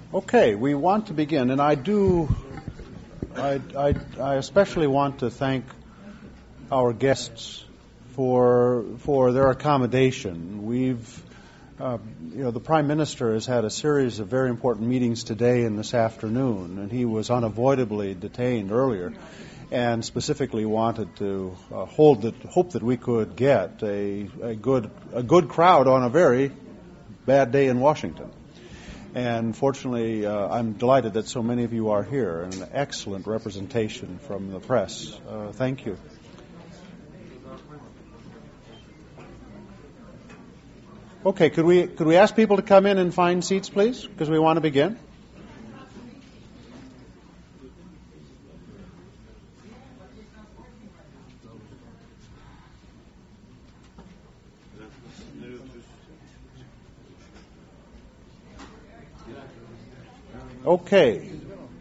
Okay, we want to begin, and I especially want to thank our guests for their accommodation. The Prime Minister has had a series of very important meetings today and this afternoon, and he was unavoidably detained earlier, and specifically wanted to hope that we could get a good crowd on a very bad day in Washington. And fortunately, I'm delighted that so many of you are here, and an excellent representation from the press. Thank you. Okay, could we ask people to come in and find seats, please? Because we want to begin. Okay.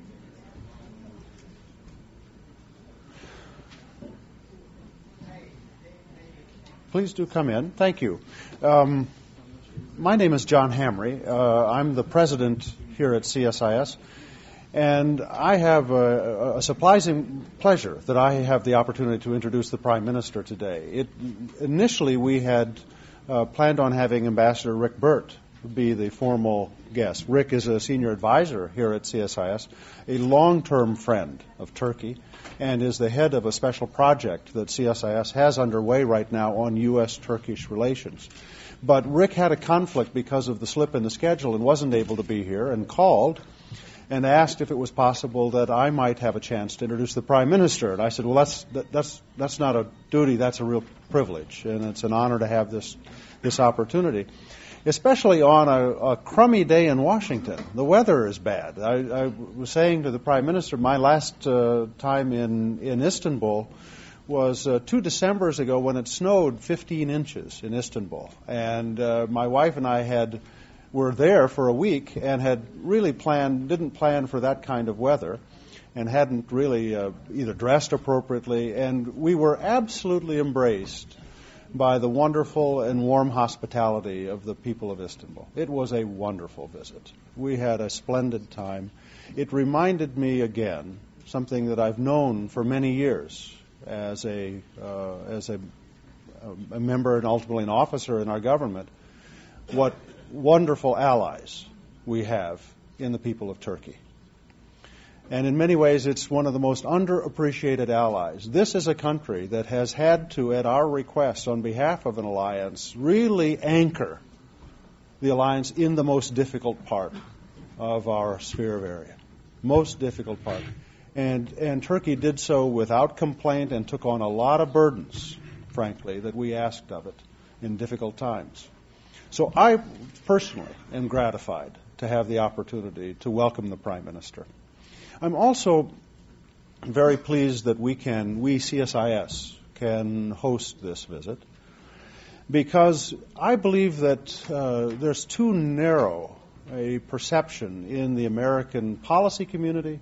Please do come in. Thank you. My name is John Hamre. I'm the president here at CSIS, and I have a surprising pleasure that I have the opportunity to introduce the Prime Minister today. Initially, we had planned on having Ambassador Rick Burt be the formal guest. Rick is a senior advisor here at CSIS, a long-term friend of Turkey, and is the head of a special project that CSIS has underway right now on U.S.-Turkish relations. But Rick had a conflict because of the slip in the schedule and wasn't able to be here, and called and asked if it was possible that I might have a chance to introduce the Prime Minister. And I said, well, that's not a duty, that's a real privilege, and it's an honor to have this opportunity, especially on a crummy day in Washington. The weather is bad. I was saying to the Prime Minister, my last time in Istanbul was 2 Decembers ago when it snowed 15 inches in Istanbul. And my wife and I were there for a week and had really didn't plan for that kind of weather, and hadn't really either dressed appropriately. And we were absolutely embraced by the wonderful and warm hospitality of the people of Istanbul. It was a wonderful visit. We had a splendid time. It reminded me again something that I've known for many years as a member and ultimately an officer in our government, what wonderful allies we have in the people of Turkey. And in many ways, it's one of the most underappreciated allies. This is a country that has had to, at our request on behalf of an alliance, really anchor the alliance in the most difficult part of our sphere of area. Most difficult part. And Turkey did so without complaint and took on a lot of burdens, frankly, that we asked of it in difficult times. So I personally am gratified to have the opportunity to welcome the Prime Minister. I'm also very pleased that we CSIS can host this visit, because I believe that there's too narrow a perception in the American policy community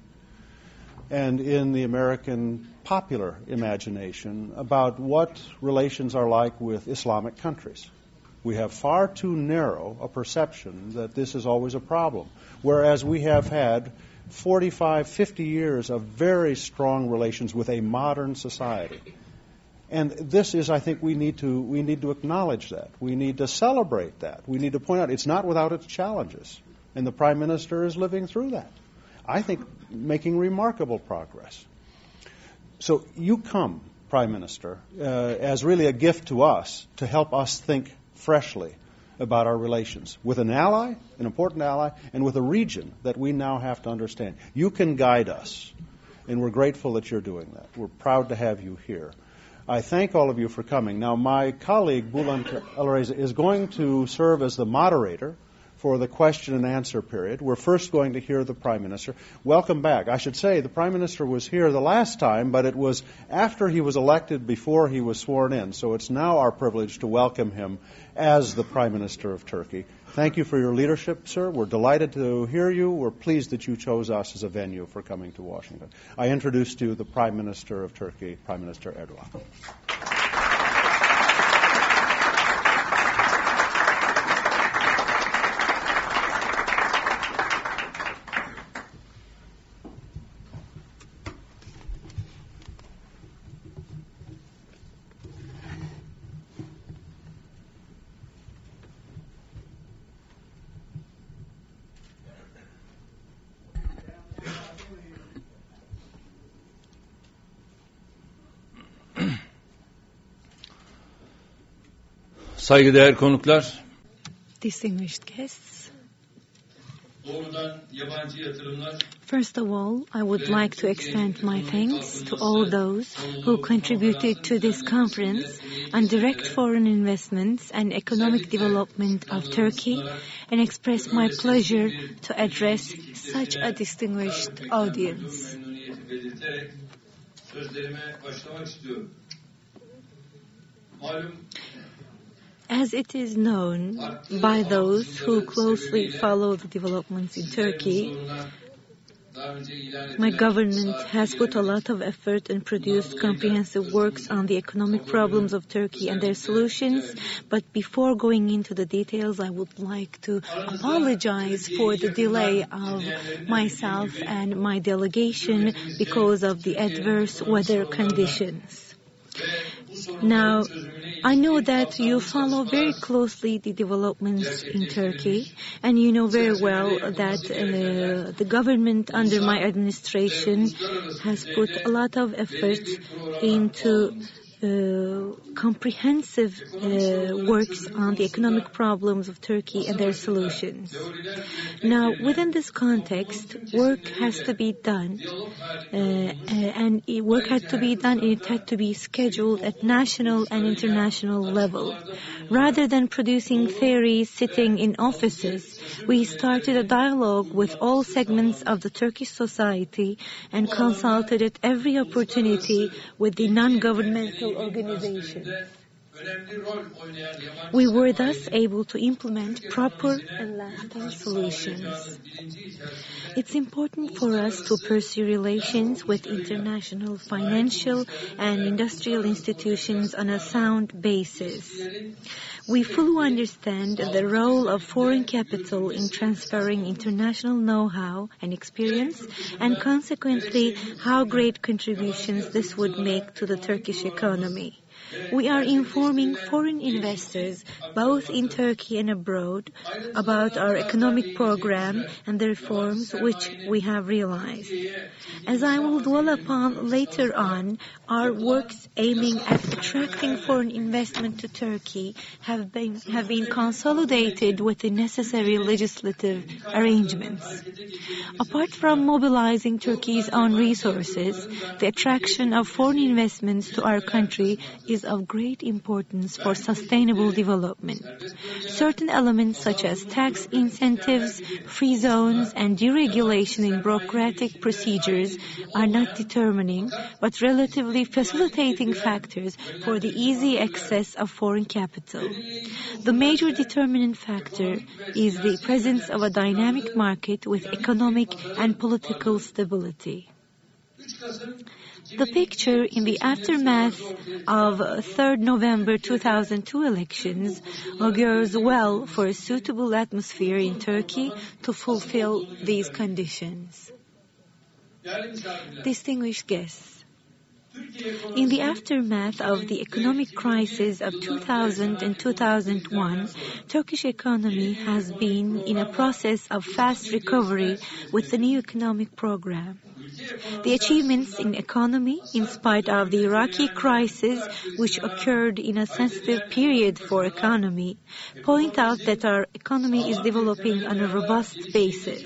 and in the American popular imagination about what relations are like with Islamic countries. We have far too narrow a perception that this is always a problem, whereas we have had 45, 50 years of very strong relations with a modern society. And this is, I think, we need to acknowledge that. We need to celebrate that. We need to point out it's not without its challenges. And the Prime Minister is living through that. I think making remarkable progress. So you come, Prime Minister, as really a gift to us to help us think freshly about our relations with an ally, an important ally, and with a region that we now have to understand. You can guide us, and we're grateful that you're doing that. We're proud to have you here. I thank all of you for coming. Now, my colleague, Bülent Alireza, is going to serve as the moderator for the question and answer period. We're first going to hear the Prime Minister. Welcome back. I should say the Prime Minister was here the last time, but it was after he was elected, before he was sworn in. So it's now our privilege to welcome him as the Prime Minister of Turkey. Thank you for your leadership, sir. We're delighted to hear you. We're pleased that you chose us as a venue for coming to Washington. I introduce to you the Prime Minister of Turkey, Prime Minister Erdogan. Saygıdeğer konuklar, distinguished guests, first of all, I would like to extend my thanks to all those who contributed to this conference on direct foreign investments and economic development of Turkey and express my pleasure to address such a distinguished audience. As it is known by those who closely follow the developments in Turkey, my government has put a lot of effort and produced comprehensive works on the economic problems of Turkey and their solutions. But before going into the details, I would like to apologize for the delay of myself and my delegation because of the adverse weather conditions. Now, I know that you follow very closely the developments in Turkey, and you know very well that the government under my administration has put a lot of effort into comprehensive works on the economic problems of Turkey and their solutions. Now, within this context, work has to be done, and work had to be done, and it had to be scheduled at national and international level. Rather than producing theories sitting in offices, we started a dialogue with all segments of the Turkish society and consulted at every opportunity with the non-governmental organizations. We were thus able to implement proper and lasting solutions. It's important for us to pursue relations with international financial and industrial institutions on a sound basis. We fully understand the role of foreign capital in transferring international know-how and experience, and consequently how great contributions this would make to the Turkish economy. We are informing foreign investors, both in Turkey and abroad, about our economic program and the reforms which we have realized. As I will dwell upon later on, our works aiming at attracting foreign investment to Turkey have been consolidated with the necessary legislative arrangements. Apart from mobilizing Turkey's own resources, the attraction of foreign investments to our country is of great importance for sustainable development. Certain elements such as tax incentives, free zones, and deregulation in bureaucratic procedures are not determining, but relatively facilitating factors for the easy access of foreign capital. The major determinant factor is the presence of a dynamic market with economic and political stability. The picture in the aftermath of 3rd November 2002 elections augurs well for a suitable atmosphere in Turkey to fulfill these conditions. Distinguished guests, in the aftermath of the economic crisis of 2000 and 2001, Turkish economy has been in a process of fast recovery with the new economic program. The achievements in economy, in spite of the Iraqi crisis, which occurred in a sensitive period for economy, point out that our economy is developing on a robust basis.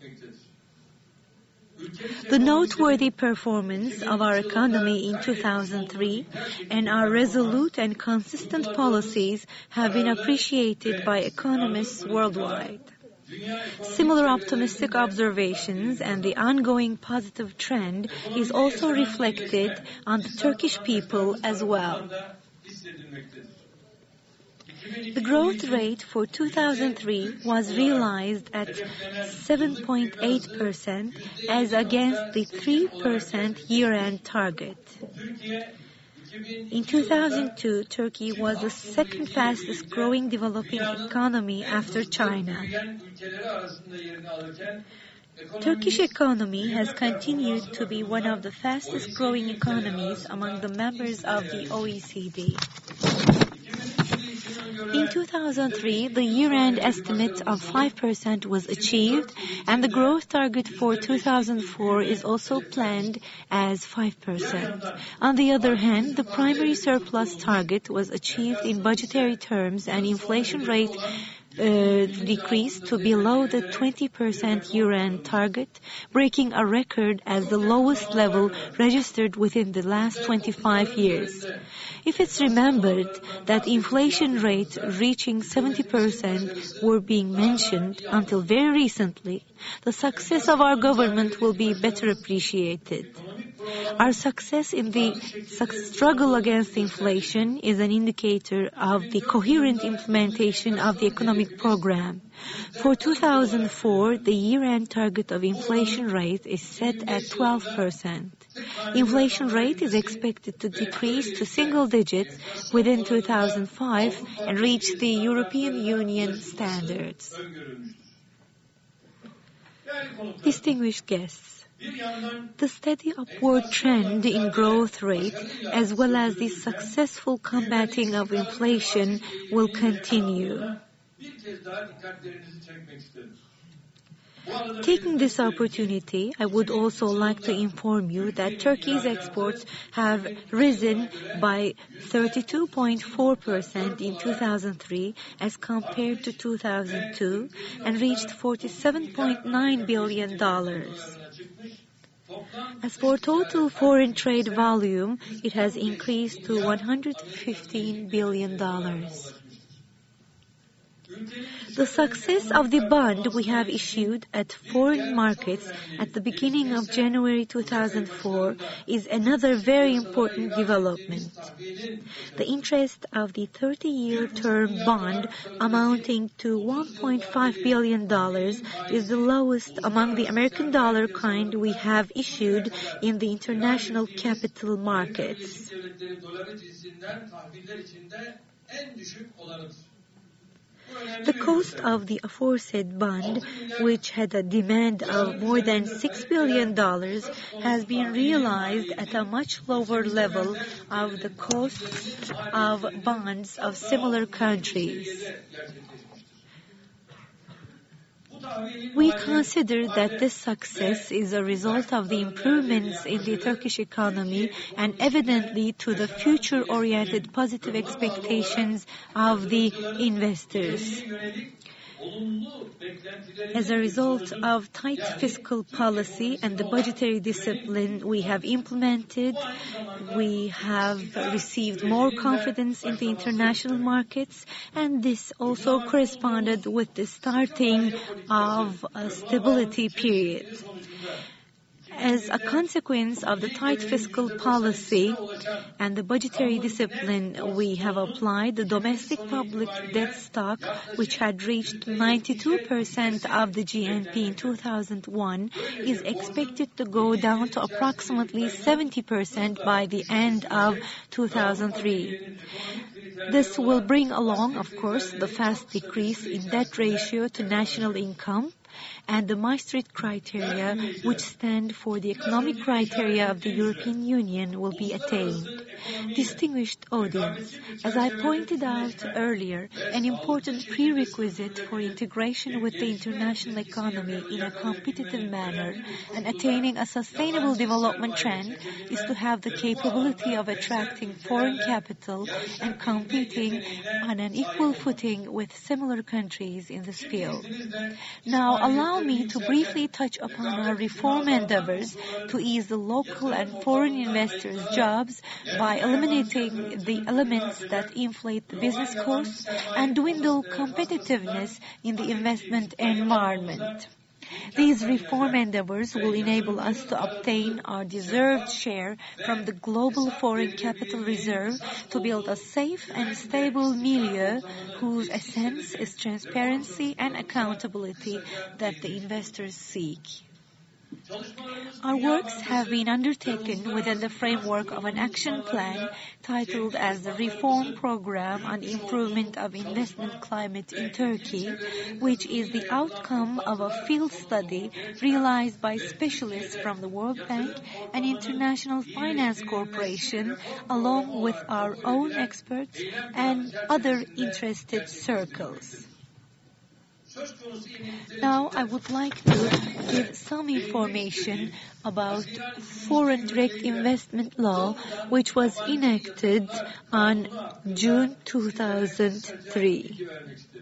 The noteworthy performance of our economy in 2003 and our resolute and consistent policies have been appreciated by economists worldwide. Similar optimistic observations and the ongoing positive trend is also reflected on the Turkish people as well. The growth rate for 2003 was realized at 7.8% as against the 3% year-end target. In 2002, Turkey was the second fastest growing developing economy after China. Turkish economy has continued to be one of the fastest growing economies among the members of the OECD. In 2003, the year-end estimate of 5% was achieved, and the growth target for 2004 is also planned as 5%. On the other hand, the primary surplus target was achieved in budgetary terms, and inflation rate decreased to below the 20% year-end target, breaking a record as the lowest level registered within the last 25 years. If it's remembered that inflation rates reaching 70% were being mentioned until very recently, the success of our government will be better appreciated. Our success in the struggle against inflation is an indicator of the coherent implementation of the economic program. For 2004, the year-end target of inflation rate is set at 12%. Inflation rate is expected to decrease to single digits within 2005 and reach the European Union standards. Distinguished guests, the steady upward trend in growth rate, as well as the successful combating of inflation, will continue. Taking this opportunity, I would also like to inform you that Turkey's exports have risen by 32.4% in 2003 as compared to 2002 and reached $47.9 billion. As for total foreign trade volume, it has increased to $115 billion. The success of the bond we have issued at foreign markets at the beginning of January 2004 is another very important development. The interest of the 30-year term bond amounting to $1.5 billion is the lowest among the American dollar kind we have issued in the international capital markets. The cost of the aforesaid bond, which had a demand of more than $6 billion, has been realized at a much lower level of the costs of bonds of similar countries. We consider that this success is a result of the improvements in the Turkish economy and evidently to the future-oriented positive expectations of the investors. As a result of tight fiscal policy and the budgetary discipline we have implemented, we have received more confidence in the international markets, and this also corresponded with the starting of a stability period. As a consequence of the tight fiscal policy and the budgetary discipline we have applied, the domestic public debt stock, which had reached 92% of the GNP in 2001, is expected to go down to approximately 70% by the end of 2003. This will bring along, of course, the fast decrease in debt ratio to national income, and the Maastricht criteria, which stand for the economic criteria of the European Union, will be attained. Distinguished audience, as I pointed out earlier, an important prerequisite for integration with the international economy in a competitive manner and attaining a sustainable development trend is to have the capability of attracting foreign capital and competing on an equal footing with similar countries in this field. Now, allow me to briefly touch upon our reform endeavors to ease the local and foreign investors' jobs by eliminating the elements that inflate the business costs and dwindle competitiveness in the investment environment. These reform endeavors will enable us to obtain our deserved share from the global foreign capital reserve to build a safe and stable milieu whose essence is transparency and accountability that the investors seek. Our works have been undertaken within the framework of an action plan titled as the Reform Program on Improvement of Investment Climate in Turkey, which is the outcome of a field study realized by specialists from the World Bank and International Finance Corporation, along with our own experts and other interested circles. Now I would like to give some information about Foreign Direct Investment Law, which was enacted on June 2003.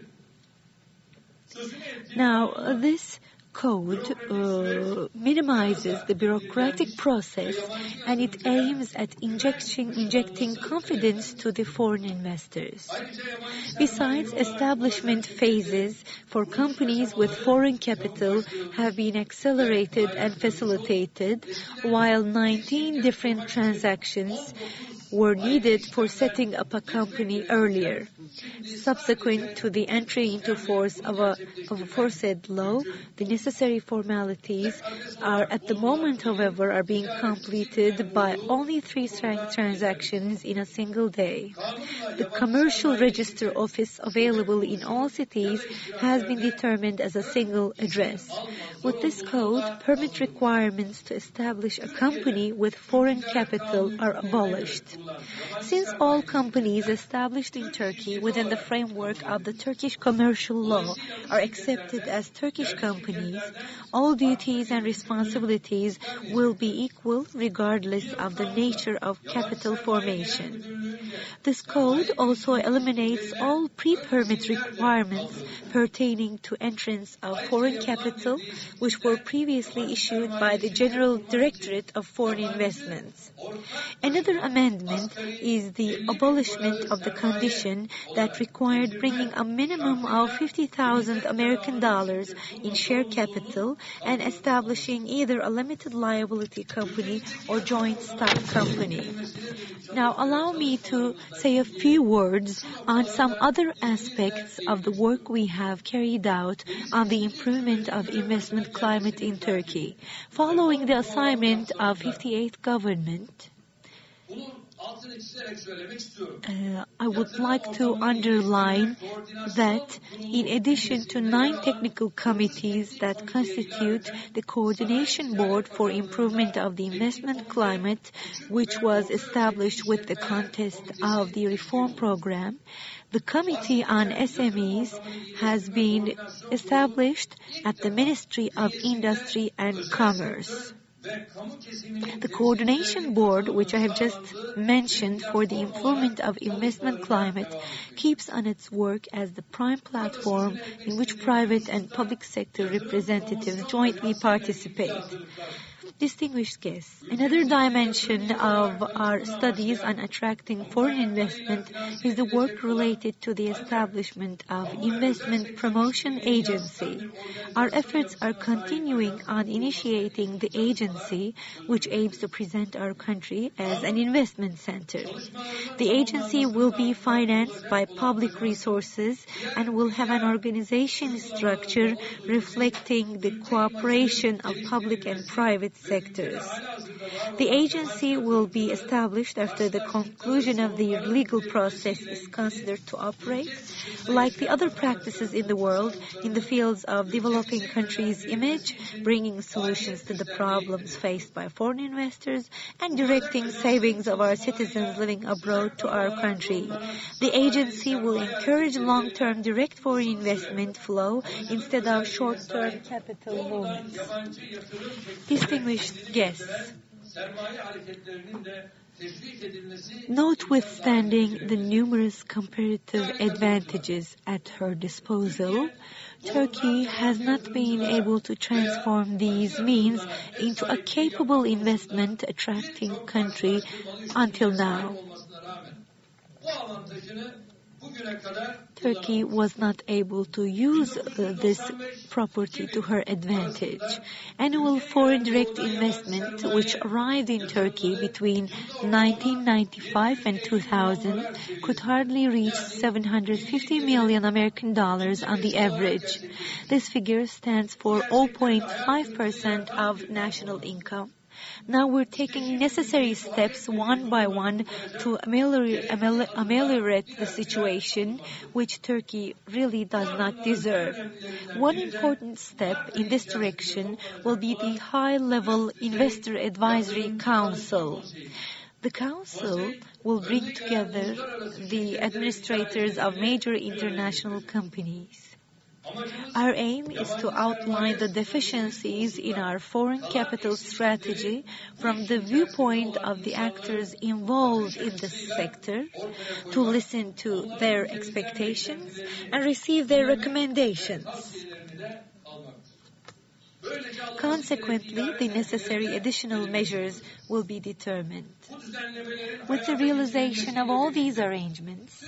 Now, this code minimizes the bureaucratic process, and it aims at injecting confidence to the foreign investors. Besides, establishment phases for companies with foreign capital have been accelerated and facilitated, while 19 different transactions were needed for setting up a company earlier. Subsequent to the entry into force of a foresaid law, the necessary formalities are at the moment, however, are being completed by only 3 transactions in a single day. The commercial register office available in all cities has been determined as a single address. With this code, permit requirements to establish a company with foreign capital are abolished. Since all companies established in Turkey within the framework of the Turkish commercial law are accepted as Turkish companies, all duties and responsibilities will be equal regardless of the nature of capital formation. This code also eliminates all pre-permit requirements pertaining to entrance of foreign capital, which were previously issued by the General Directorate of Foreign Investments. Another amendment is the abolishment of the condition that required bringing a minimum of $50,000 American dollars in share capital and establishing either a limited liability company or joint stock company. Now allow me to say a few words on some other aspects of the work we have carried out on the improvement of investment climate in Turkey. Following the assignment of 58th government, I would like to underline that in addition to 9 technical committees that constitute the Coordination Board for Improvement of the Investment Climate, which was established with the context of the reform program, the Committee on SMEs has been established at the Ministry of Industry and Commerce. The Coordination Board, which I have just mentioned for the improvement of investment climate, keeps on its work as the prime platform in which private and public sector representatives jointly participate. Distinguished guests, another dimension of our studies on attracting foreign investment is the work related to the establishment of Investment Promotion Agency. Our efforts are continuing on initiating the agency, which aims to present our country as an investment center. The agency will be financed by public resources and will have an organization structure reflecting the cooperation of public and private sectors. The agency will be established after the conclusion of the legal process is considered to operate, like the other practices in the world, in the fields of developing countries' image, bringing solutions to the problems faced by foreign investors, and directing savings of our citizens living abroad to our country. The agency will encourage long-term direct foreign investment flow instead of short-term capital movements. Distinguished guests, notwithstanding the numerous comparative advantages at her disposal, Turkey has not been able to transform these means into a capable investment-attracting country until now. Turkey was not able to use this property to her advantage. Annual foreign direct investment, which arrived in Turkey between 1995 and 2000, could hardly reach 750 million American dollars on the average. This figure stands for 0.5% of national income. Now we're taking necessary steps one by one to ameliorate the situation, which Turkey really does not deserve. One important step in this direction will be the High-Level Investor Advisory Council. The Council will bring together the administrators of major international companies. Our aim is to outline the deficiencies in our foreign capital strategy from the viewpoint of the actors involved in this sector, to listen to their expectations and receive their recommendations. Consequently, the necessary additional measures will be determined. With the realization of all these arrangements,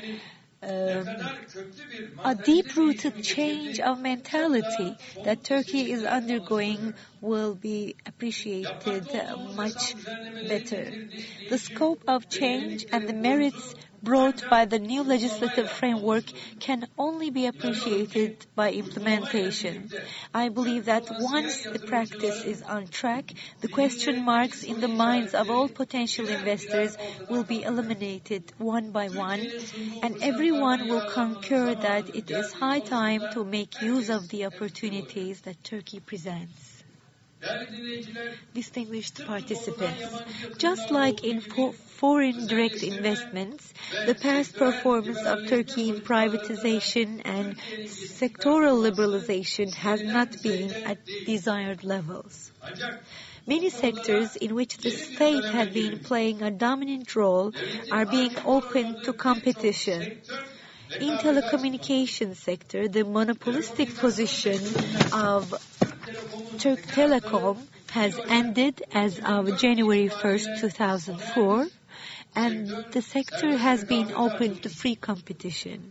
a deep-rooted change of mentality that Turkey is undergoing will be appreciated much better. The scope of change and the merits brought by the new legislative framework can only be appreciated by implementation. I believe that once the practice is on track, the question marks in the minds of all potential investors will be eliminated one by one, and everyone will concur that it is high time to make use of the opportunities that Turkey presents. Distinguished participants, just like in foreign direct investments, the past performance of Turkey in privatization and sectoral liberalization has not been at desired levels. Many sectors in which the state had been playing a dominant role are being opened to competition. In telecommunications sector, the monopolistic position of Türk Telekom has ended as of January 1st, 2004, and the sector has been open to free competition.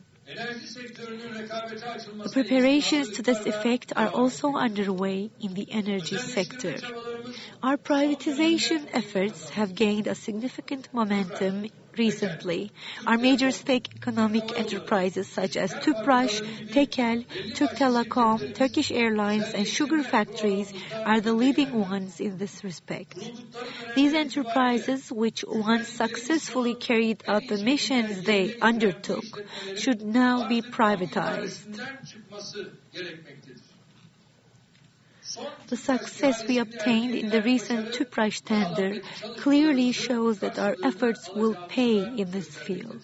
The preparations to this effect are also underway in the energy sector. Our privatization efforts have gained a significant momentum recently. Our major state economic enterprises such as Tüpraş, Tekel, Türk Telekom, Turkish Airlines, and sugar factories are the leading ones in this respect. These enterprises, which once successfully carried out the missions they undertook, should now be privatized. The success we obtained in the recent Tüpraş tender clearly shows that our efforts will pay in this field.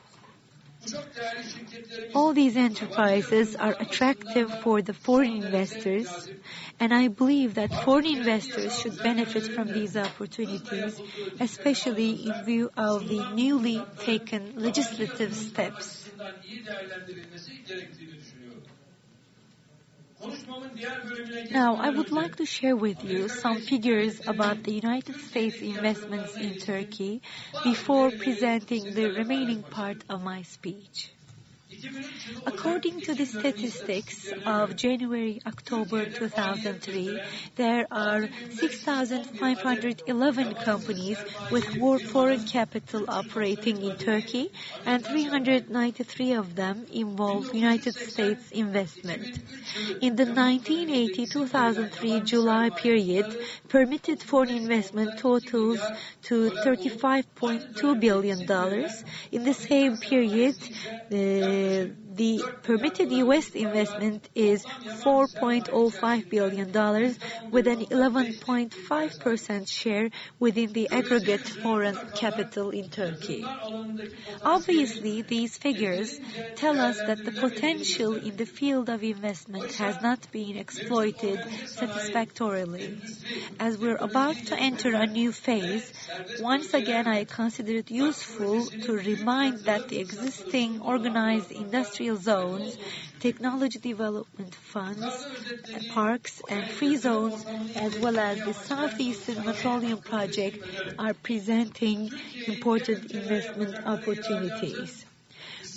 All these enterprises are attractive for the foreign investors, and I believe that foreign investors should benefit from these opportunities, especially in view of the newly taken legislative steps. Now, I would like to share with you some figures about the United States investments in Turkey before presenting the remaining part of my speech. According to the statistics of January-October 2003, there are 6,511 companies with foreign capital operating in Turkey, and 393 of them involve United States investment. In the 1980-2003 July period, permitted foreign investment totals to $35.2 billion. In the same period, the permitted U.S. investment is $4.05 billion, with an 11.5% share within the aggregate foreign capital in Turkey. Obviously, these figures tell us that the potential in the field of investment has not been exploited satisfactorily. As we're about to enter a new phase, once again I consider it useful to remind that the existing organized industrial zones, technology development funds, parks and free zones, as well as the Southeastern Petroleum Project are presenting important investment opportunities.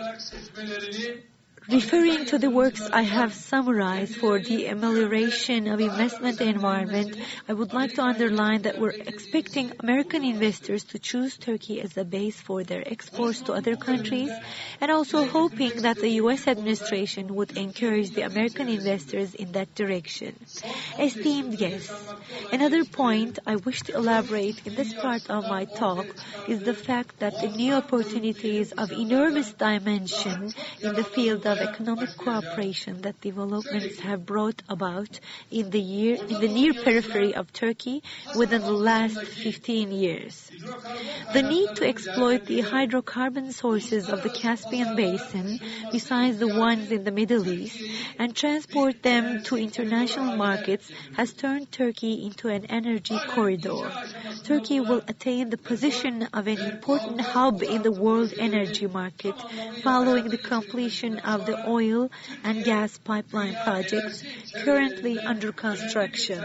Referring to the works I have summarized for the amelioration of investment environment, I would like to underline that we're expecting American investors to choose Turkey as a base for their exports to other countries, and also hoping that the U.S. administration would encourage the American investors in that direction. Esteemed guests, another point I wish to elaborate in this part of my talk is the fact that the new opportunities of enormous dimension in the field of economic cooperation that developments have brought about in the near periphery of Turkey within the last 15 years. The need to exploit the hydrocarbon sources of the Caspian Basin, besides the ones in the Middle East, and transport them to international markets has turned Turkey into an energy corridor. Turkey will attain the position of an important hub in the world energy market following the completion of the oil and gas pipeline projects currently under construction.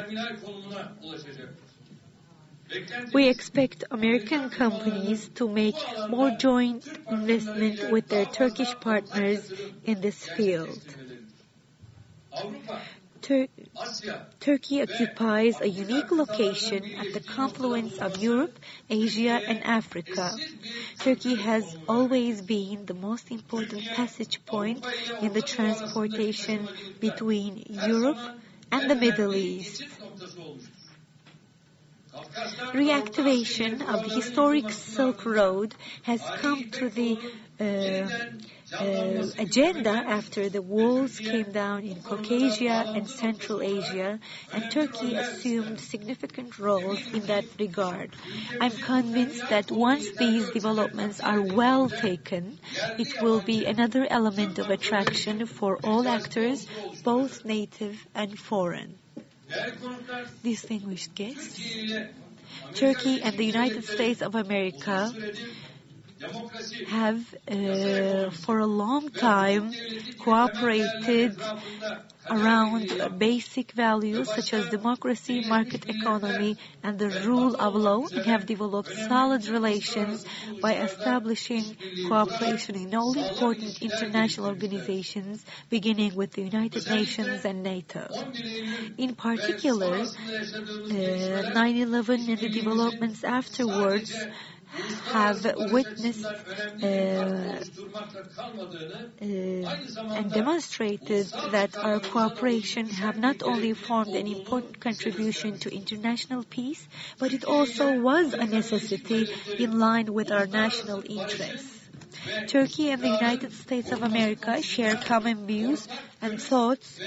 We expect American companies to make more joint investment with their Turkish partners in this field. Turkey occupies a unique location at the confluence of Europe, Asia, and Africa. Turkey has always been the most important passage point in the transportation between Europe and the Middle East. Reactivation of the historic Silk Road has come to the agenda after the walls came down in Caucasia and Central Asia, and Turkey assumed significant roles in that regard. I'm convinced that once these developments are well taken, it will be another element of attraction for all actors, both native and foreign. Distinguished guests, Turkey and the United States of America have for a long time cooperated around basic values such as democracy, market economy, and the rule of law, and have developed solid relations by establishing cooperation in all important international organizations, beginning with the United Nations and NATO. In particular, 9/11 and the developments afterwards have witnessed and demonstrated that our cooperation have not only formed an important contribution to international peace, but it also was a necessity in line with our national interests. Turkey and the United States of America share common views and thoughts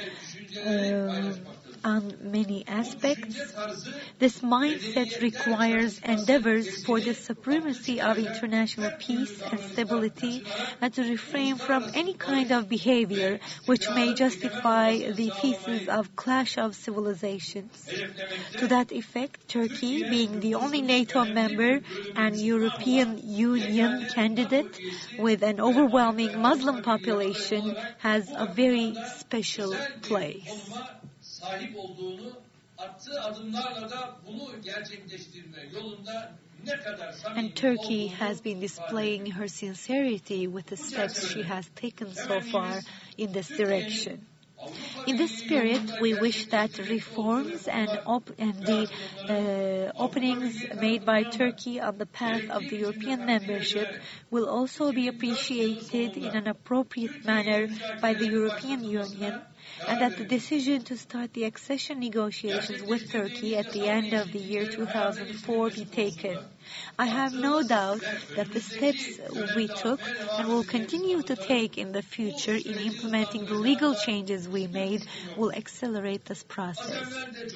on many aspects. This mindset requires endeavors for the supremacy of international peace and stability, and to refrain from any kind of behavior which may justify the thesis of clash of civilizations. To that effect, Turkey, being the only NATO member and European Union candidate with an overwhelming Muslim population, has a very special place. Sahip olduğunu, attığı adımlarla da bunu gerçekleştirme yolunda ne kadar samimi. And Turkey has been displaying her sincerity with the steps she has taken so far in this direction. In this spirit, we wish that reforms and the openings made by Turkey on the path of the European membership will also be appreciated in an appropriate manner by the European Union, and that the decision to start the accession negotiations with Turkey at the end of the year 2004 be taken. I have no doubt that the steps we took and will continue to take in the future in implementing the legal changes we made will accelerate this process.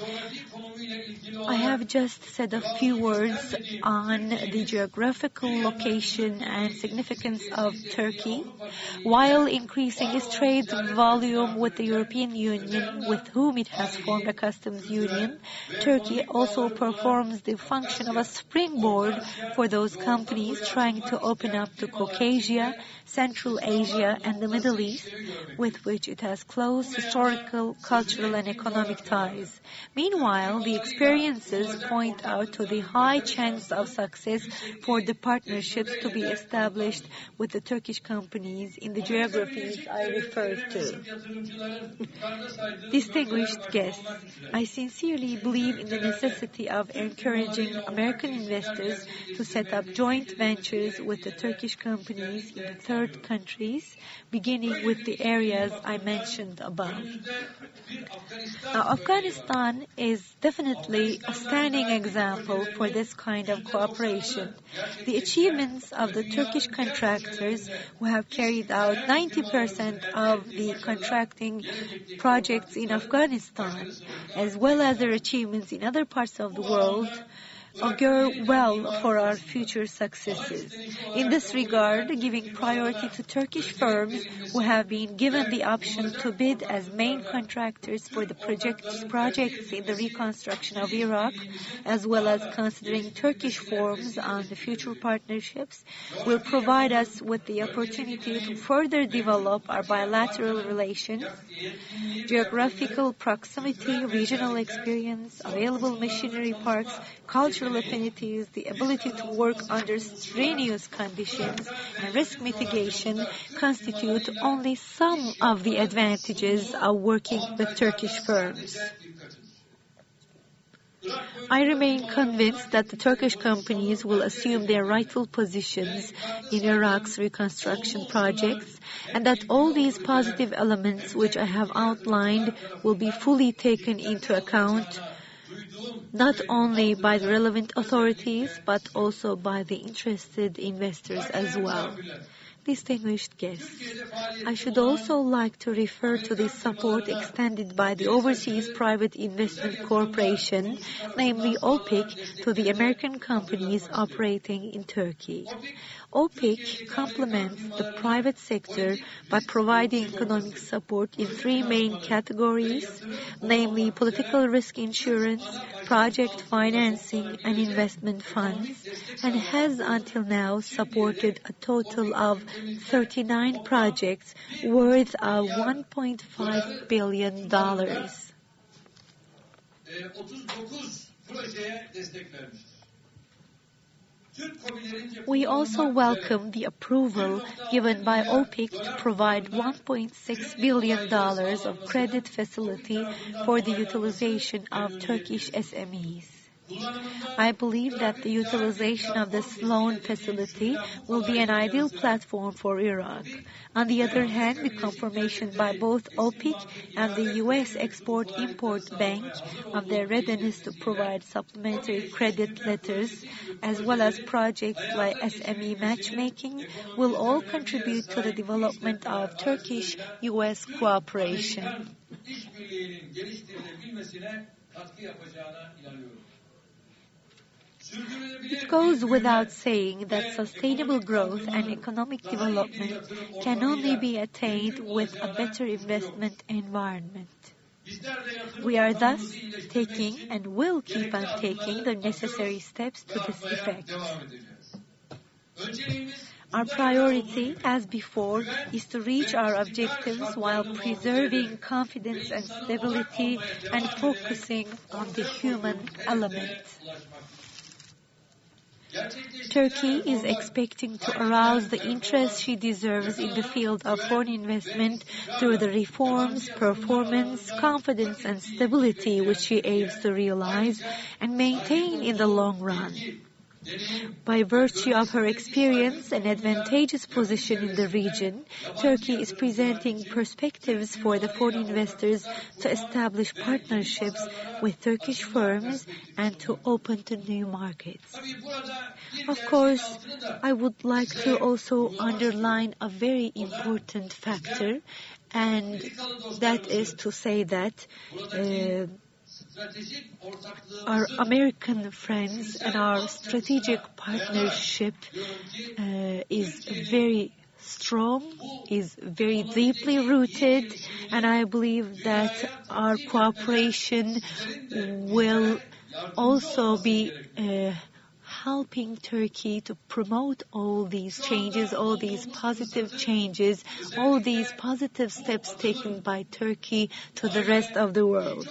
I have just said a few words on the geographical location and significance of Turkey. While increasing its trade volume with the European Union, with whom it has formed a customs union, Turkey also performs the function of a springboard for those companies trying to open up to Caucasia, Central Asia, and the Middle East, with which it has close historical, cultural, and economic ties. Meanwhile, the experiences point out to the high chance of success for the partnerships to be established with the Turkish companies in the geographies I referred to. Distinguished guests, I sincerely believe in the necessity of encouraging American investors to set up joint ventures with the Turkish companies in the third countries, beginning with the areas I mentioned above. Now, Afghanistan is definitely a standing example for this kind of cooperation. The achievements of the Turkish contractors who have carried out 90% of the contracting projects in Afghanistan, as well as their achievements in other parts of the world, augur well for our future successes. In this regard, giving priority to Turkish firms who have been given the option to bid as main contractors for the projects in the reconstruction of Iraq, as well as considering Turkish firms on the future partnerships, will provide us with the opportunity to further develop our bilateral relations. Geographical proximity, regional experience, available machinery parks, cultural affinities, the ability to work under strenuous conditions, and risk mitigation constitute only some of the advantages of working with Turkish firms. I remain convinced that the Turkish companies will assume their rightful positions in Iraq's reconstruction projects, and that all these positive elements which I have outlined will be fully taken into account, not only by the relevant authorities, but also by the interested investors as well. Distinguished guests, I should also like to refer to the support extended by the Overseas Private Investment Corporation, namely OPIC, to the American companies operating in Turkey. OPIC complements the private sector by providing economic support in three main categories, namely political risk insurance, project financing, and investment funds, and has until now supported a total of 39 projects worth of $1.5 billion. 39 projeye destek vermiştir. We also welcome the approval given by OPIC to provide $1.6 billion of credit facility for the utilization of Turkish SMEs. I believe that the utilization of this loan facility will be an ideal platform for Iraq. On the other hand, the confirmation by both OPIC and the U.S. Export-Import Bank of their readiness to provide supplementary credit letters, as well as projects like SME matchmaking, will all contribute to the development of Turkish-U.S. cooperation. It goes without saying that sustainable growth and economic development can only be attained with a better investment environment. We are thus taking and will keep on taking the necessary steps to this effect. Our priority, as before, is to reach our objectives while preserving confidence and stability and focusing on the human element. Turkey is expecting to arouse the interest she deserves in the field of foreign investment through the reforms, performance, confidence, and stability which she aims to realize and maintain in the long run. By virtue of her experience and advantageous position in the region, Turkey is presenting perspectives for the foreign investors to establish partnerships with Turkish firms and to open to new markets. Of course, I would like to also underline a very important factor, and that is to say that our American friends and our strategic partnership is very strong, is very deeply rooted, and I believe that our cooperation will also be helping Turkey to promote all these changes, all these positive changes, all these positive steps taken by Turkey to the rest of the world.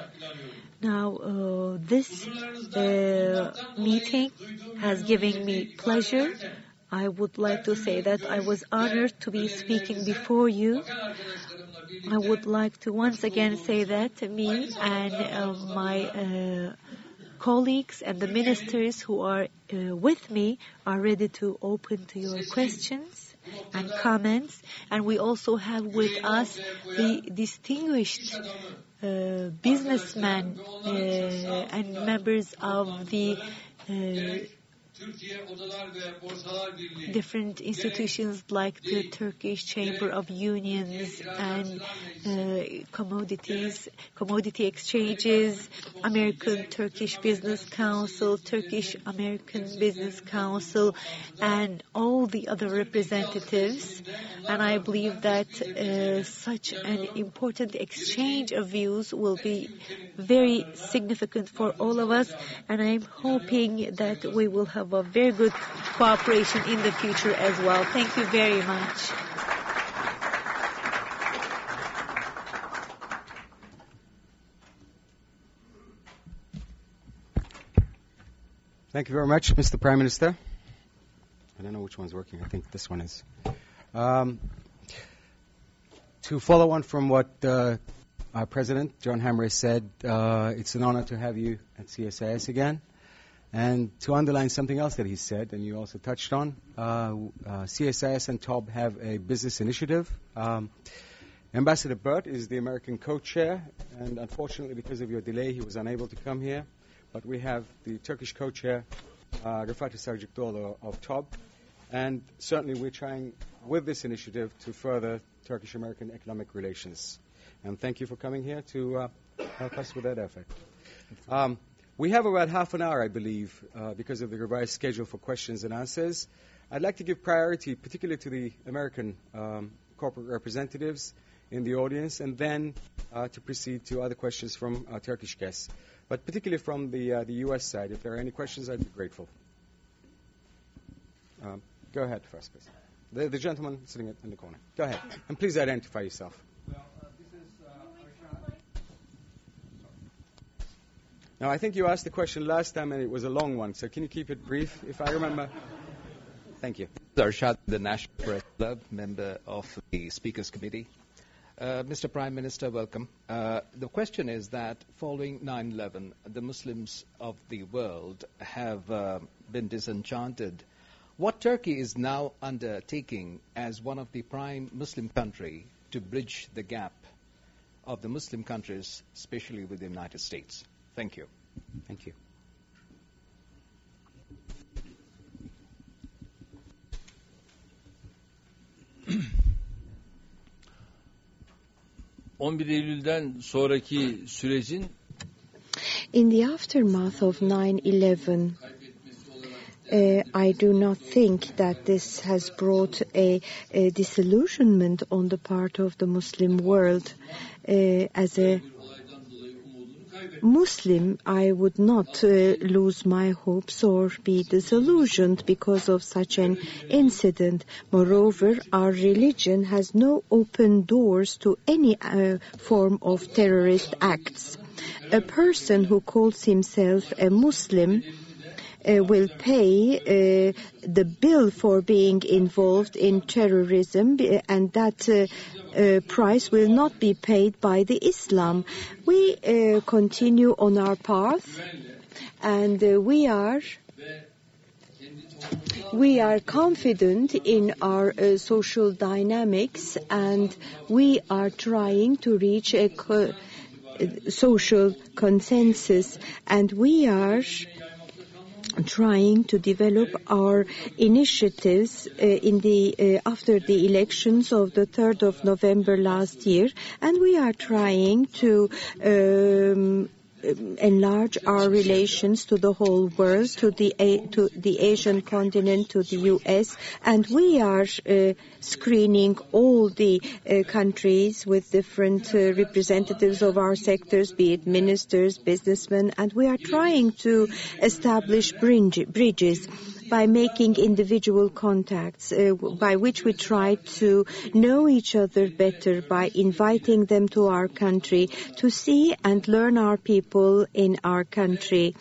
Now, this meeting has given me pleasure. I would like to say that I was honored to be speaking before you. I would like to once again say that me and my colleagues and the ministers who are with me are ready to open to your questions and comments. And we also have with us the distinguished businessmen and members of the different institutions like the Turkish Chamber of Unions and commodity exchanges, American-Turkish Business Council, Turkish-American Business Council, and all the other representatives. And I believe that such an important exchange of views will be very significant for all of us, and I'm hoping that we will have a very good cooperation in the future as well. Thank you very much. Thank you very much, Mr. Prime Minister. I don't know which one's working. I think this one is. To follow on from what our President, John Hamre, said, it's an honor to have you at CSIS again. And to underline something else that he said, and you also touched on, CSIS and TOB have a business initiative. Ambassador Burt is the American co-chair, and unfortunately because of your delay, he was unable to come here. But we have the Turkish co-chair, Rifat Sarcıklıoğlu of TOB, and certainly we're trying with this initiative to further Turkish-American economic relations. And thank you for coming here to help us with that effort. We have about half an hour, I believe, because of the revised schedule for questions and answers. I'd like to give priority, particularly to the American corporate representatives in the audience, and then to proceed to other questions from our Turkish guests. But particularly from the U.S. side, if there are any questions, I'd be grateful. Go ahead first, please. The gentleman sitting in the corner. Go ahead. And please identify yourself. Now, I think you asked the question last time, and it was a long one, so can you keep it brief, if I remember? Thank you. Arshad, the National Press Club, member of the Speakers Committee. Mr. Prime Minister, welcome. The question is that following 9/11, the Muslims of the world have been disenchanted. What Turkey is now undertaking as one of the prime Muslim country to bridge the gap of the Muslim countries, especially with the United States? Thank you. Thank you. In the aftermath of 9/11, I do not think that this has brought a disillusionment on the part of the Muslim world. As a Muslim, I would not lose my hopes or be disillusioned because of such an incident. Moreover, our religion has no open doors to any form of terrorist acts. A person who calls himself a Muslim will pay the bill for being involved in terrorism, and that price will not be paid by the Islam. We continue on our path, and we are confident in our social dynamics, and we are trying to reach a social consensus, and we are trying to develop our initiatives after the elections of the 3rd of November last year, and we are trying to enlarge our relations to the whole world, to the Asian continent, to the US, and we are screening all the countries with different representatives of our sectors, be it ministers, businessmen, and we are trying to establish bridges by making individual contacts, by which we try to know each other better, by inviting them to our country to see and learn our people in our country.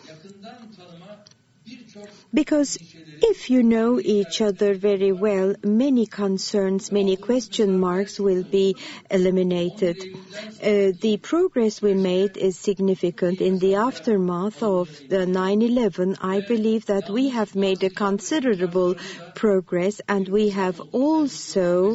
Because if you know each other very well, many concerns, many question marks will be eliminated. The progress we made is significant. In the aftermath of the 9/11, I believe that we have made a considerable progress, and we have also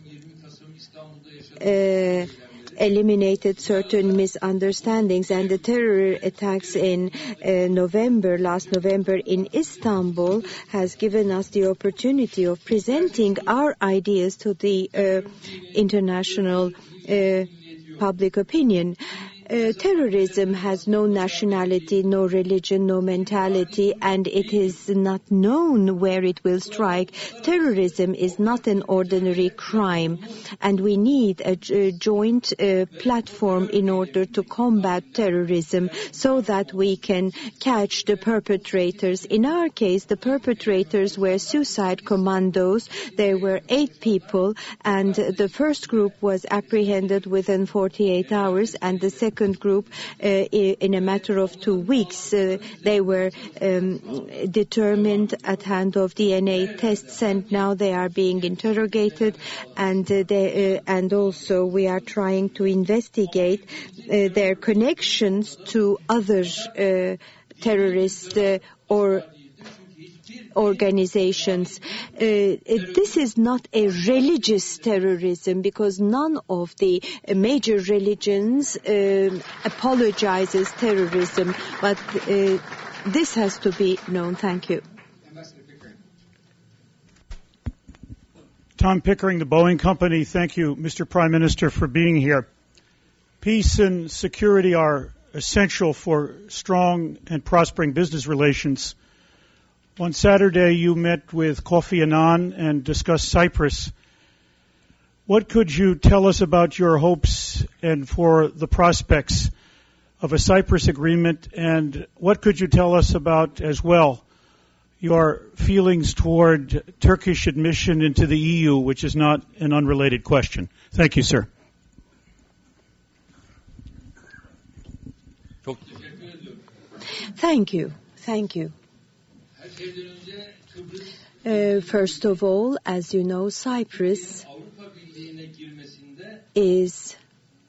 eliminated certain misunderstandings, and the terror attacks in last November in Istanbul has given us the opportunity of presenting our ideas to the international public opinion. Terrorism has no nationality, no religion, no mentality, and it is not known where it will strike. Terrorism is not an ordinary crime, and we need a joint platform in order to combat terrorism so that we can catch the perpetrators. In our case, the perpetrators were suicide commandos. There were 8 people, and the first group was apprehended within 48 hours, and the second group in a matter of 2 weeks. They were determined at hand of DNA tests, and now they are being interrogated, and also we are trying to investigate their connections to other terrorist or organizations. This is not a religious terrorism, because none of the major religions apologizes terrorism, but this has to be known. Thank you. Tom Pickering, the Boeing Company. Thank you, Mr. Prime Minister, for being here. Peace and security are essential for strong and prospering business relations. On Saturday, you met with Kofi Annan and discussed Cyprus. What could you tell us about your hopes and for the prospects of a Cyprus agreement? And what could you tell us about, as well, your feelings toward Turkish admission into the EU, which is not an unrelated question? Thank you, sir. Thank you. Thank you. First of all, as you know, Cyprus is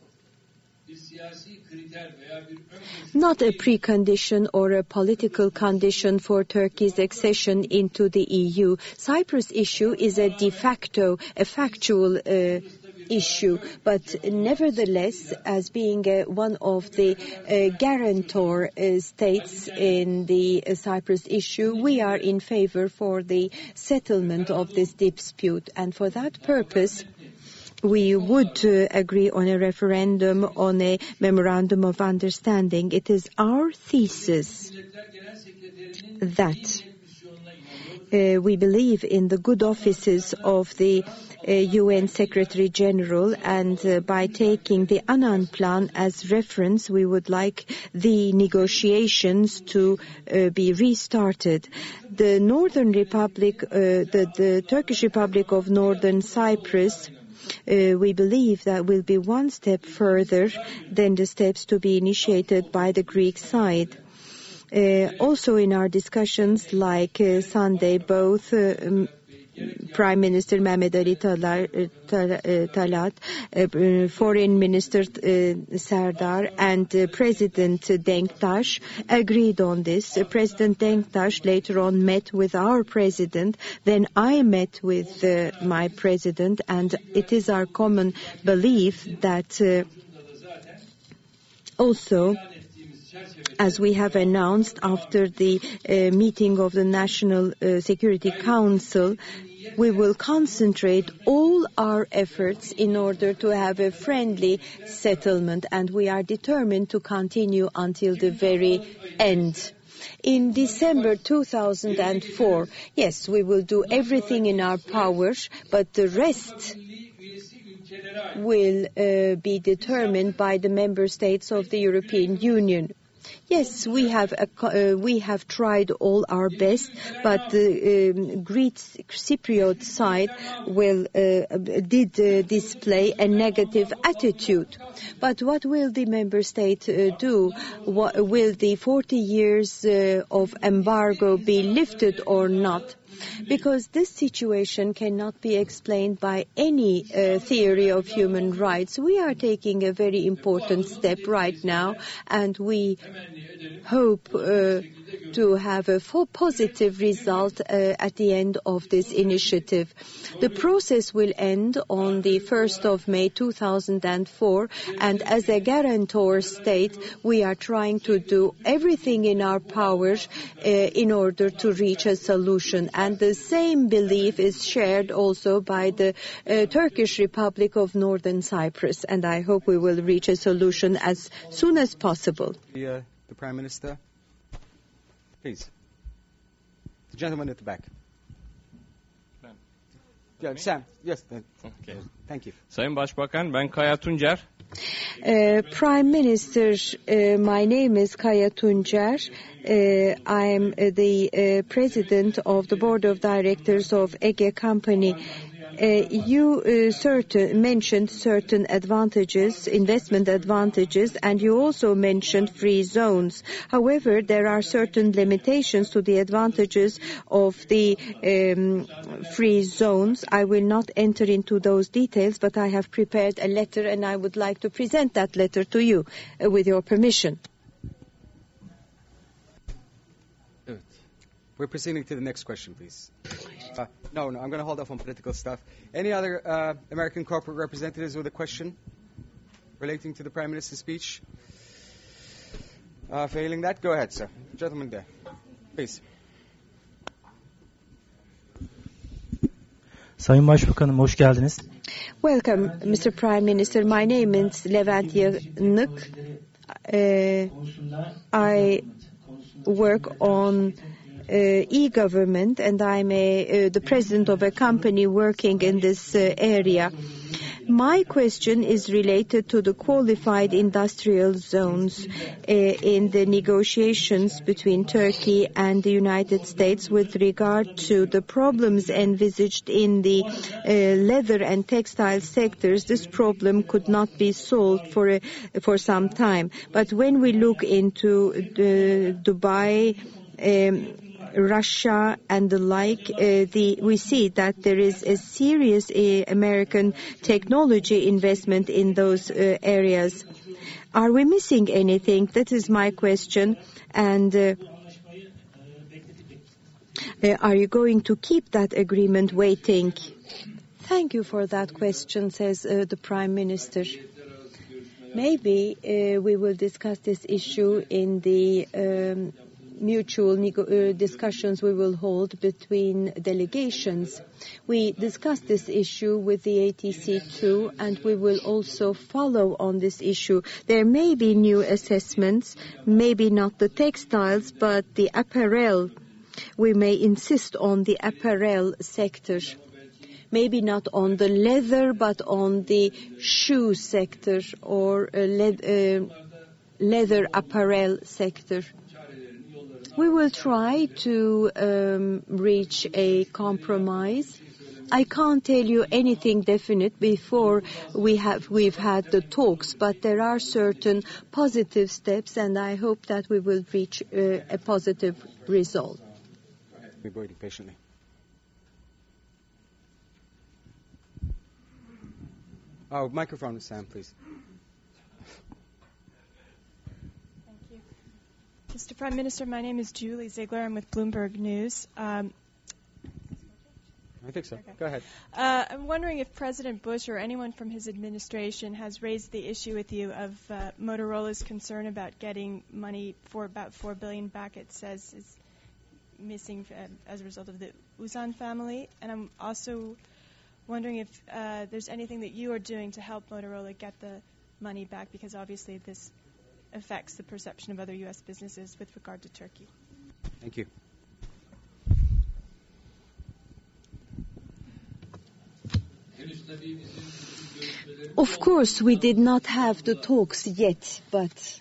not a precondition or a political condition for Turkey's accession into the EU. Cyprus issue is a de facto, a factual issue, but nevertheless, as being one of the guarantor states in the Cyprus issue, we are in favor for the settlement of this dispute, and for that purpose we would agree on a referendum on a memorandum of understanding. It is our thesis that we believe in the good offices of the UN Secretary General, and by taking the Annan Plan as reference, we would like the negotiations to be restarted. The Northern Republic, the Turkish Republic of Northern Cyprus, we believe that will be one step further than the steps to be initiated by the Greek side. Also in our discussions, like Sunday, both Prime Minister Mehmet Ali Talat, Foreign Minister Serdar, and President Denktaş agreed on this. President Denktaş later on met with our president, then I met with my president, and it is our common belief that also as we have announced after the meeting of the National Security Council, we will concentrate all our efforts in order to have a friendly settlement, and we are determined to continue until the very end. In December 2004, yes, we will do everything in our power, but the rest will be determined by the member states of the European Union. Yes, we have tried all our best, but the Greek Cypriot side did display a negative attitude. But what will the member state do? Will the 40 years of embargo be lifted or not? Because this situation cannot be explained by any theory of human rights. We are taking a very important step right now, and we hope to have a positive result at the end of this initiative. The process will end on the 1st of May 2004, and as a guarantor state, we are trying to do everything in our power in order to reach a solution. And the same belief is shared also by the Turkish Republic of Northern Cyprus, and I hope we will reach a solution as soon as possible. The Prime Minister, please. The gentleman at the back. Yeah, Sam. Yes. Okay. Thank you. Sayın Başbakan, ben Kaya Tuncer. Prime Minister, my name is Kaya Tuncer. I am the president of the board of directors of Ege Company. You mentioned certain advantages, investment advantages, and you also mentioned free zones. However, there are certain limitations to the advantages of the free zones. I will not enter into those details, but I have prepared a letter, and I would like to present that letter to you with your permission. We're proceeding to the next question, please. No, I'm going to hold off on political stuff. Any other American corporate representatives with a question relating to the Prime Minister's speech? Failing that, go ahead, sir. Gentleman there, please. Sayın Başbakanım, hoş geldiniz. Welcome, Mr. Prime Minister. My name is Levent Yanık. I work on e-government, and I'm the president of a company working in this area. My question is related to the qualified industrial zones in the negotiations between Turkey and the United States with regard to the problems envisaged in the leather and textile sectors. This problem could not be solved for some time. But when we look into Dubai, Russia and the like, we see that there is a serious American technology investment in those areas. Are we missing anything? That is my question. And are you going to keep that agreement waiting? Thank you for that question, says the Prime Minister. Maybe we will discuss this issue in the mutual discussions we will hold between delegations. We discussed this issue with the ATC too, and we will also follow on this issue. There may be new assessments, maybe not the textiles, but the apparel. We may insist on the apparel sector. Maybe not on the leather, but on the shoe sector or leather apparel sector. We will try to reach a compromise. I can't tell you anything definite before we've had the talks, but there are certain positive steps, and I hope that we will reach a positive result. We're waiting patiently. Oh, microphone, Sam, please. Mr. Prime Minister, my name is Julie Ziegler. I'm with Bloomberg News. I think so. Okay. Go ahead. I'm wondering if President Bush or anyone from his administration has raised the issue with you of Motorola's concern about getting money for about $4 billion back, it says, is missing as a result of the Uzan family. And I'm also wondering if there's anything that you are doing to help Motorola get the money back, because obviously this affects the perception of other U.S. businesses with regard to Turkey. Thank you. Of course, we did not have the talks yet, but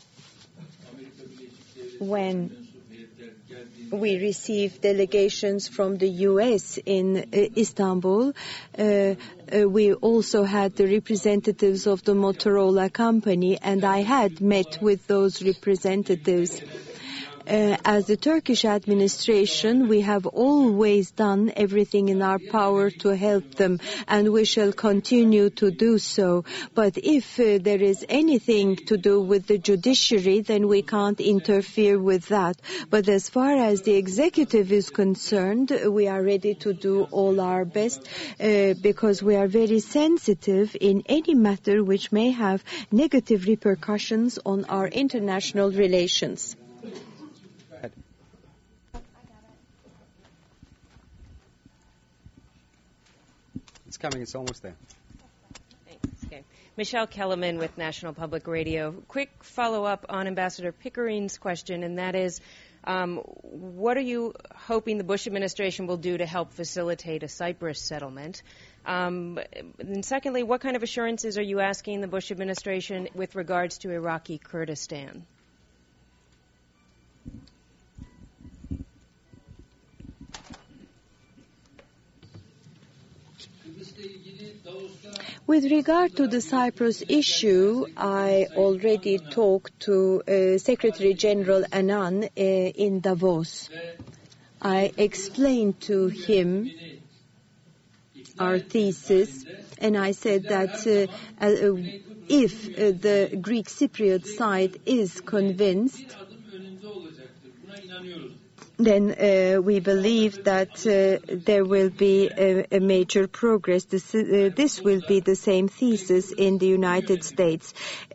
when we received delegations from the U.S. in Istanbul, we also had the representatives of the Motorola company, and I had met with those representatives. As the Turkish administration, we have always done everything in our power to help them, and we shall continue to do so. But if there is anything to do with the judiciary, then we can't interfere with that. But as far as the executive is concerned, we are ready to do all our best because we are very sensitive in any matter which may have negative repercussions on our international relations. It's coming. It's almost there. Thanks. Okay. Michelle Kellerman with National Public Radio. Quick follow-up on Ambassador Pickering's question, and that is, what are you hoping the Bush administration will do to help facilitate a Cyprus settlement? And secondly, what kind of assurances are you asking the Bush administration with regards to Iraqi Kurdistan? With regard to the Cyprus issue, I already talked to Secretary General Annan in Davos. I explained to him our thesis, and I said that if the Greek Cypriot side is convinced, then we believe that there will be a major progress. This will be the same thesis in the United States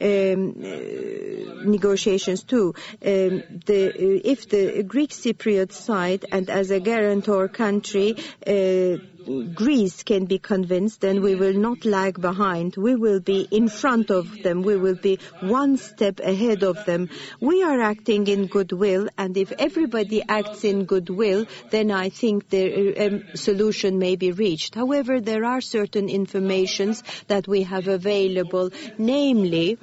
negotiations too. If the Greek Cypriot side, and as a guarantor country, Greece can be convinced, then we will not lag behind. We will be in front of them. We will be one step ahead of them. We are acting in goodwill, and if everybody acts in goodwill, then I think the solution may be reached. However, there are certain informations that we have available, namely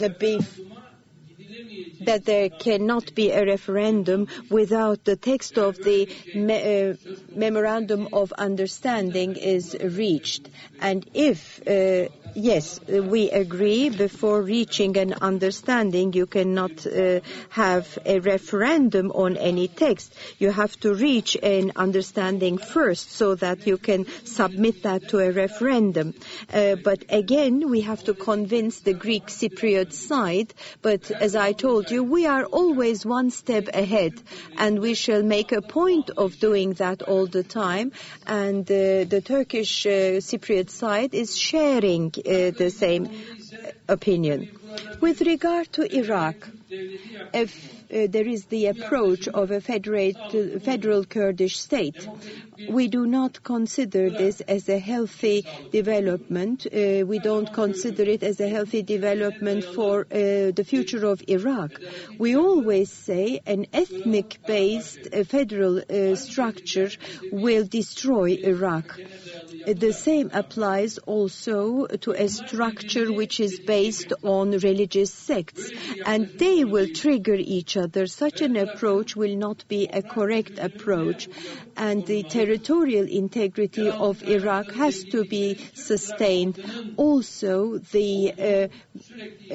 that there cannot be a referendum without the text of the Memorandum of Understanding is reached. And if, yes, we agree, before reaching an understanding, you cannot have a referendum on any text. You have to reach an understanding first so that you can submit that to a referendum. But again, we have to convince the Greek Cypriot side. But as I told you, we are always one step ahead, and we shall make a point of doing that all the time. And the Turkish Cypriot side is sharing the same opinion. With regard to Iraq, if there is the approach of a federal Kurdish state, we do not consider this as a healthy development. We don't consider it as a healthy development for the future of Iraq. We always say an ethnic-based federal structure will destroy Iraq. The same applies also to a structure which is based on religious sects, and they will trigger each other. Such an approach will not be a correct approach, and the territorial integrity of Iraq has to be sustained. Also, the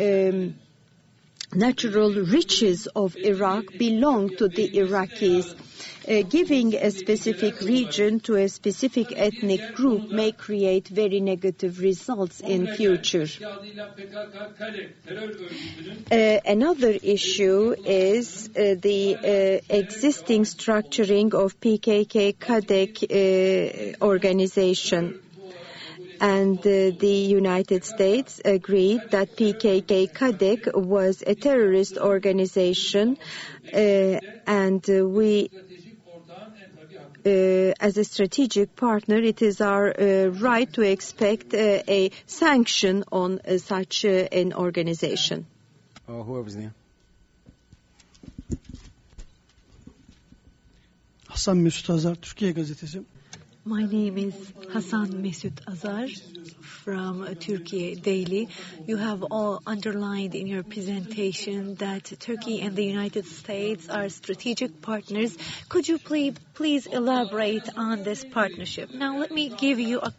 natural riches of Iraq belong to the Iraqis. Giving a specific region to a specific ethnic group may create very negative results in future. Another issue is the existing structuring of PKK-KADEK organization. And the United States agreed that PKK-KADEK was a terrorist organization, and we, as a strategic partner, it is our right to expect a sanction on such an organization. Whoever's there. Hasan Mesut Azar, Türkiye Gazetesi. My name is Hasan Mesut Azar from Turkey Daily. You have all underlined in your presentation that Turkey and the United States are strategic partners. Could you please elaborate on this partnership? Now let me give you a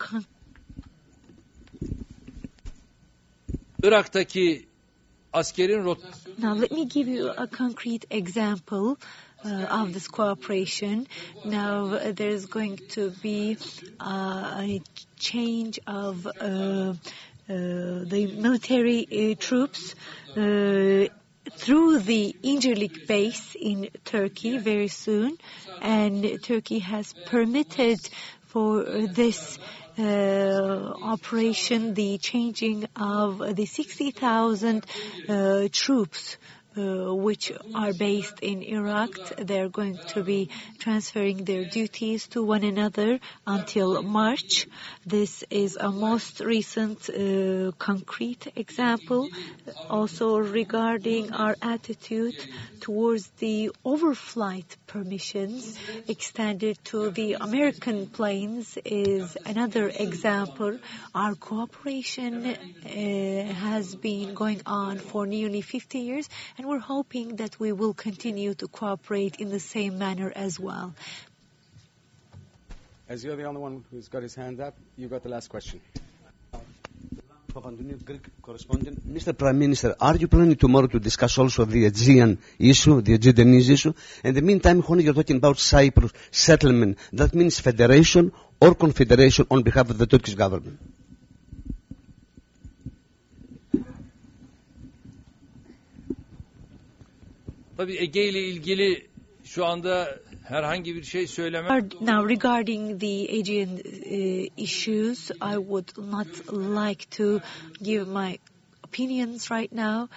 concrete example of this cooperation. Now there's going to be a change of the military troops through the Incirlik base in Turkey very soon, and Turkey has permitted for this operation the changing of the 60,000 troops which are based in Iraq. They're going to be transferring their duties to one another until March. This is a most recent concrete example. Also regarding our attitude towards the overflight permissions extended to the American planes is another example. Our cooperation has been going on for nearly 50 years, and we're hoping that we will continue to cooperate in the same manner as well. As you're the only one who's got his hand up, you got the last question. Greek correspondent. Mr. Prime Minister, are you planning tomorrow to discuss also the Aegean issue, the Aegean issue? In the meantime, when you're talking about Cyprus settlement, that means federation or confederation on behalf of the Turkish government? Tabii Ege ile ilgili şu anda herhangi bir şey söylemem. Now, regarding the Aegean issues, I would not like to give my opinions right now.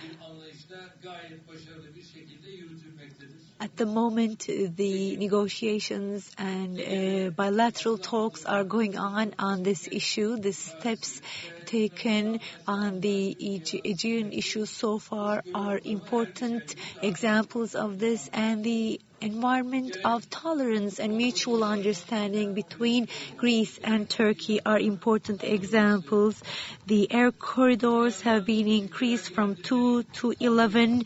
At the moment, the negotiations and bilateral talks are going on this issue. The steps taken on the Aegean issue so far are important examples of this, and the environment of tolerance and mutual understanding between Greece and Turkey are important examples. The air corridors have been increased from 2 to 11.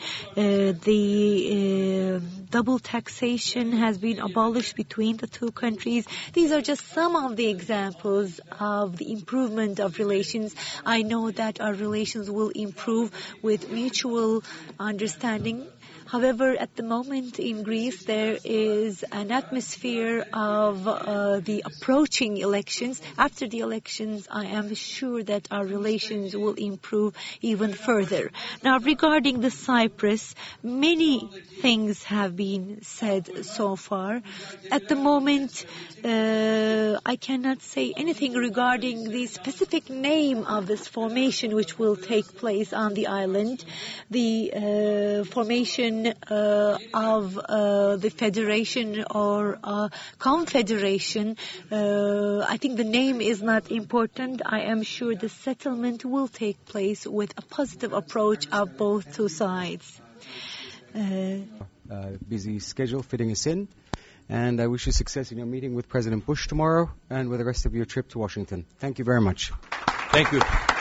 The double taxation has been abolished between the two countries. These are just some of the examples of the improvement of relations. I know that our relations will improve with mutual understanding. However, at the moment in Greece, there is an atmosphere of the approaching elections. After the elections, I am sure that our relations will improve even further. Now, regarding the Cyprus, many things have been said so far. At the moment, I cannot say anything regarding the specific name of this formation which will take place on the island. The formation of the federation or confederation, I think the name is not important. I am sure the settlement will take place with a positive approach of both two sides. Busy schedule fitting us in, and I wish you success in your meeting with President Bush tomorrow and with the rest of your trip to Washington. Thank you very much. Thank you.